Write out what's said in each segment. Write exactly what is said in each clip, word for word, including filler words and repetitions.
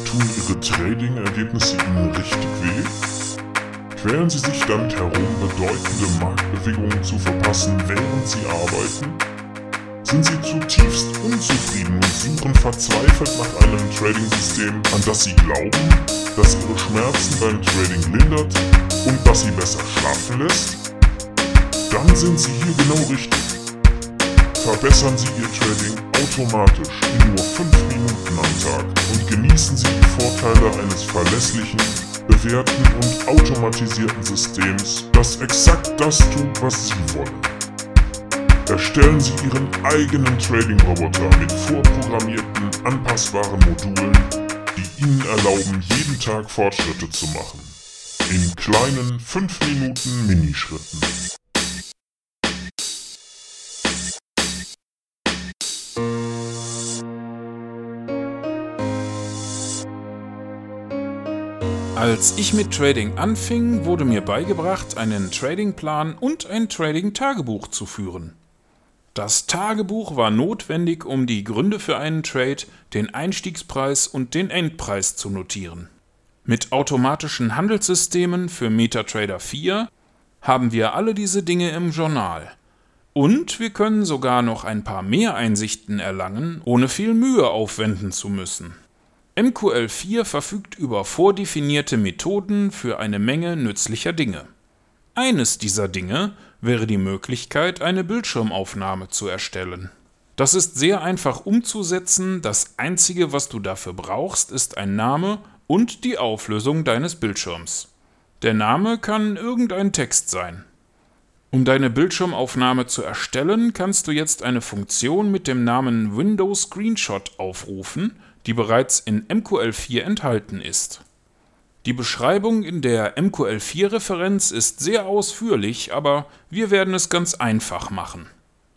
Tun Ihre Trading-Ergebnisse Ihnen richtig weh? Quälen Sie sich damit herum, bedeutende Marktbewegungen zu verpassen, während Sie arbeiten? Sind Sie zutiefst unzufrieden und suchen verzweifelt nach einem Trading-System, an das Sie glauben, das Ihre Schmerzen beim Trading lindert und das Sie besser schlafen lässt? Dann sind Sie hier genau richtig. Verbessern Sie Ihr Trading automatisch in nur fünf Minuten am Tag und genießen Sie die Vorteile eines verlässlichen, bewährten und automatisierten Systems, das exakt das tut, was Sie wollen. Erstellen Sie Ihren eigenen Trading-Roboter mit vorprogrammierten, anpassbaren Modulen, die Ihnen erlauben, jeden Tag Fortschritte zu machen. In kleinen fünf Minuten Minischritten. Als ich mit Trading anfing, wurde mir beigebracht, einen Tradingplan und ein Trading-Tagebuch zu führen. Das Tagebuch war notwendig, um die Gründe für einen Trade, den Einstiegspreis und den Endpreis zu notieren. Mit automatischen Handelssystemen für MetaTrader vier haben wir alle diese Dinge im Journal. Und wir können sogar noch ein paar mehr Einsichten erlangen, ohne viel Mühe aufwenden zu müssen. M Q L vier verfügt über vordefinierte Methoden für eine Menge nützlicher Dinge. Eines dieser Dinge wäre die Möglichkeit, eine Bildschirmaufnahme zu erstellen. Das ist sehr einfach umzusetzen, das Einzige, was du dafür brauchst, ist ein Name und die Auflösung deines Bildschirms. Der Name kann irgendein Text sein. Um deine Bildschirmaufnahme zu erstellen, kannst du jetzt eine Funktion mit dem Namen Windows Screenshot aufrufen, die bereits in M Q L vier enthalten ist. Die Beschreibung in der M Q L vier Referenz ist sehr ausführlich, aber wir werden es ganz einfach machen.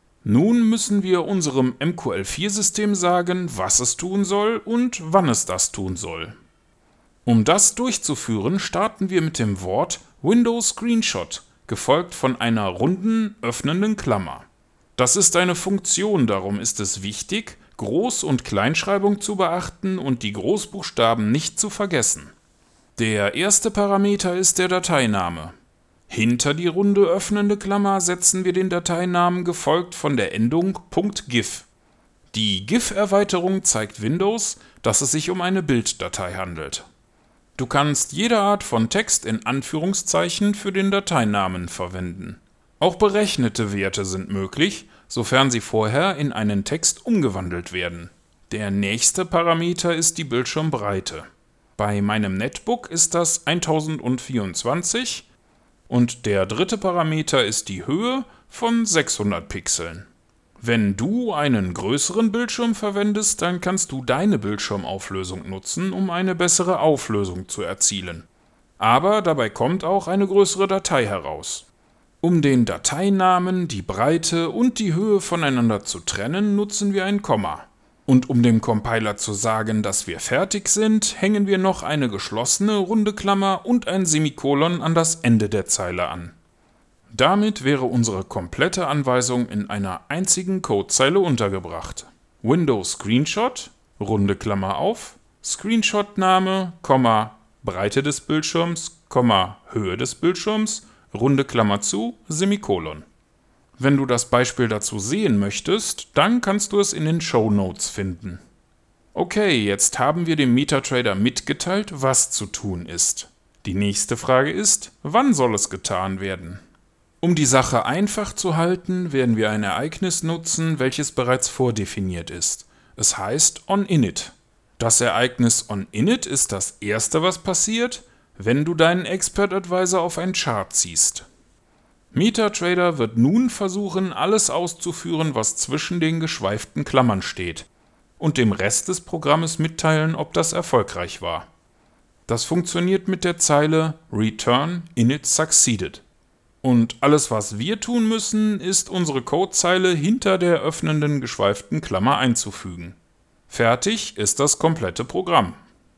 Nun müssen wir unserem M Q L vier System sagen, was es tun soll und wann es das tun soll. Um das durchzuführen, starten wir mit dem Wort Windows Screenshot, gefolgt von einer runden, öffnenden Klammer. Das ist eine Funktion, darum ist es wichtig, Groß- und Kleinschreibung zu beachten und die Großbuchstaben nicht zu vergessen. Der erste Parameter ist der Dateiname. Hinter die runde öffnende Klammer setzen wir den Dateinamen gefolgt von der Endung .gif. Die GIF-Erweiterung zeigt Windows, dass es sich um eine Bilddatei handelt. Du kannst jede Art von Text in Anführungszeichen für den Dateinamen verwenden. Auch berechnete Werte sind möglich, sofern sie vorher in einen Text umgewandelt werden. Der nächste Parameter ist die Bildschirmbreite. Bei meinem Netbook ist das tausendvierundzwanzig und der dritte Parameter ist die Höhe von sechshundert Pixeln. Wenn du einen größeren Bildschirm verwendest, dann kannst du deine Bildschirmauflösung nutzen, um eine bessere Auflösung zu erzielen. Aber dabei kommt auch eine größere Datei heraus. Um den Dateinamen, die Breite und die Höhe voneinander zu trennen, nutzen wir ein Komma. Und um dem Compiler zu sagen, dass wir fertig sind, hängen wir noch eine geschlossene runde Klammer und ein Semikolon an das Ende der Zeile an. Damit wäre unsere komplette Anweisung in einer einzigen Codezeile untergebracht. Windows Screenshot, runde Klammer auf, Screenshot-Name, Komma, Breite des Bildschirms, Komma, Höhe des Bildschirms, runde Klammer zu, Semikolon. Wenn du das Beispiel dazu sehen möchtest, dann kannst du es in den Shownotes finden. Okay, jetzt haben wir dem MetaTrader mitgeteilt, was zu tun ist. Die nächste Frage ist, wann soll es getan werden? Um die Sache einfach zu halten, werden wir ein Ereignis nutzen, welches bereits vordefiniert ist. Es heißt onInit. Das Ereignis onInit ist das erste, was passiert, wenn du deinen Expert Advisor auf ein Chart ziehst. MetaTrader wird nun versuchen, alles auszuführen, was zwischen den geschweiften Klammern steht, und dem Rest des Programmes mitteilen, ob das erfolgreich war. Das funktioniert mit der Zeile Return init succeeded. Und alles, was wir tun müssen, ist unsere Codezeile hinter der öffnenden geschweiften Klammer einzufügen. Fertig ist das komplette Programm.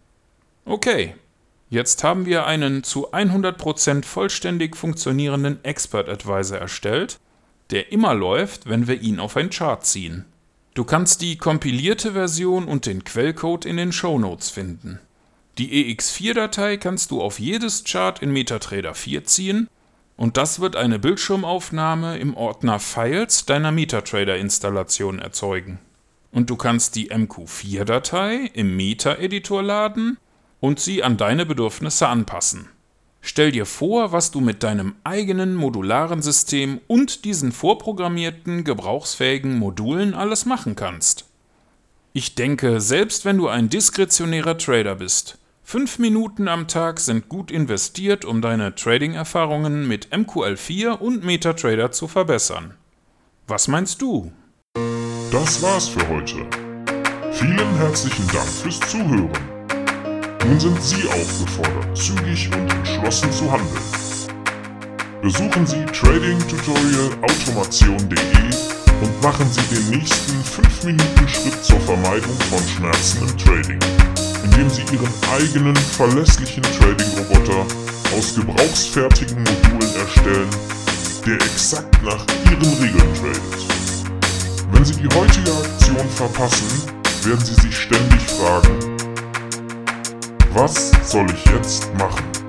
Okay. Jetzt haben wir einen zu hundert Prozent vollständig funktionierenden Expert Advisor erstellt, der immer läuft, wenn wir ihn auf ein Chart ziehen. Du kannst die kompilierte Version und den Quellcode in den Shownotes finden. Die E X vier Datei kannst du auf jedes Chart in MetaTrader vier ziehen und das wird eine Bildschirmaufnahme im Ordner Files deiner MetaTrader-Installation erzeugen. Und du kannst die M Q vier Datei im Meta-Editor laden und sie an deine Bedürfnisse anpassen. Stell dir vor, was du mit deinem eigenen modularen System und diesen vorprogrammierten, gebrauchsfähigen Modulen alles machen kannst. Ich denke, selbst wenn du ein diskretionärer Trader bist, fünf Minuten am Tag sind gut investiert, um deine Trading-Erfahrungen mit M Q L vier und MetaTrader zu verbessern. Was meinst du? Das war's für heute. Vielen herzlichen Dank fürs Zuhören. Nun sind Sie aufgefordert, zügig und entschlossen zu handeln. Besuchen Sie trading tutorial automation punkt de und machen Sie den nächsten fünf Minuten Schritt zur Vermeidung von Schmerzen im Trading, indem Sie Ihren eigenen verlässlichen Trading-Roboter aus gebrauchsfertigen Modulen erstellen, der exakt nach Ihren Regeln tradet. Wenn Sie die heutige Aktion verpassen, werden Sie sich ständig fragen: Was soll ich jetzt machen?